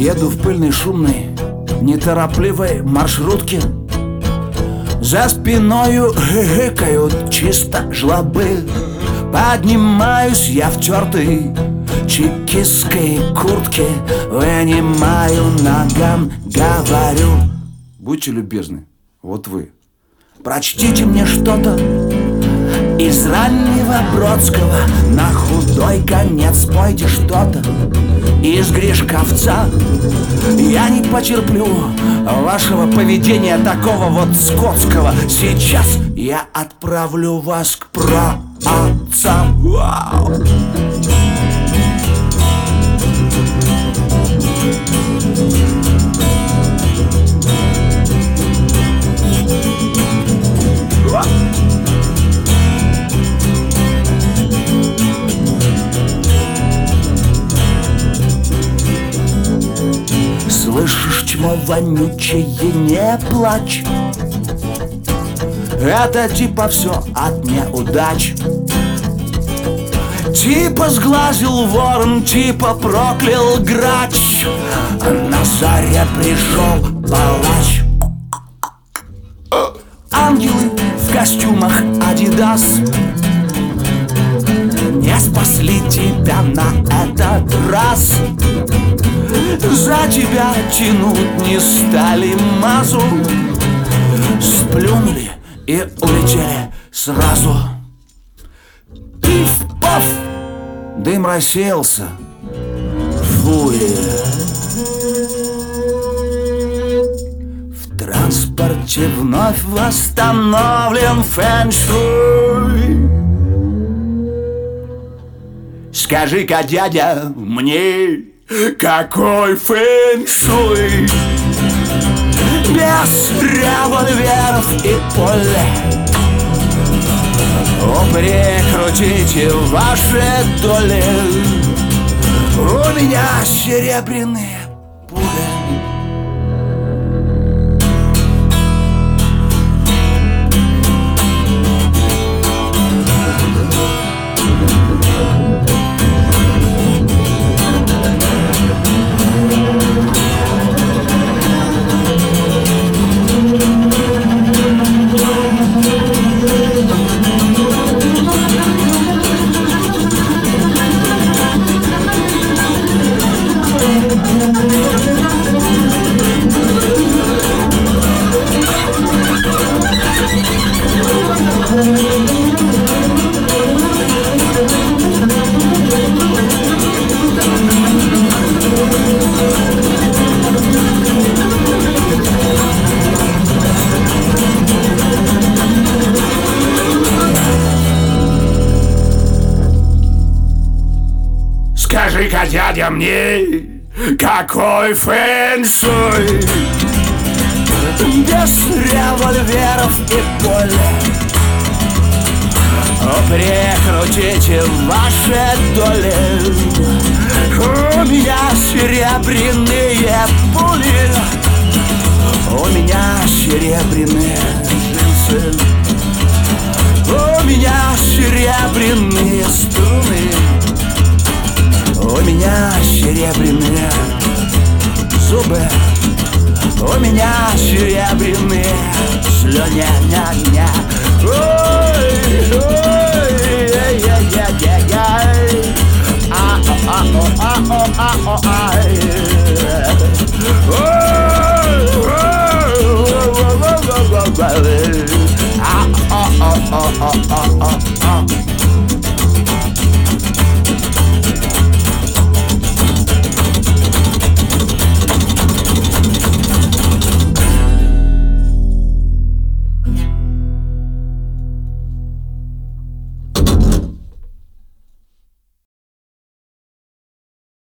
Еду в пыльной, шумной, неторопливой маршрутке. За спиною гыкают чисто жлобы. Поднимаюсь я в тертой чекистской куртке, вынимаю наган, говорю: будьте любезны, вот вы, прочтите мне что-то из раннего Бродского. На худой конец спойте что-то из Гришковца. Я не потерплю вашего поведения такого вот скотского. Сейчас я отправлю вас к праотцам. Вау! Слышишь, чмо вонючее, не плачь. Это типа все от неудач. Типа сглазил ворон, типа проклял грач. На заре пришел палач. Ангелы в костюмах Адидас не спасли тебя на этот раз. За тебя тянуть не стали мазу. Сплюнули и улетели сразу. Пиф-паф, дым рассеялся. Фуй. В транспорте вновь восстановлен фэн-шуй. Скажи-ка, дядя, мне, какой фэн-шуй? Без револьверов и пуль. Прикрутите ваши доли. У меня серебряные пули. Скажи-ка, дядя, мне, какой фэн-шуй? Без револьверов и пуль. Прикрутите ваши доли. У меня серебряные пули. У меня серебряные джинсы. У меня серебряные струны. У меня серебряные зубы. У меня серебряные слюни.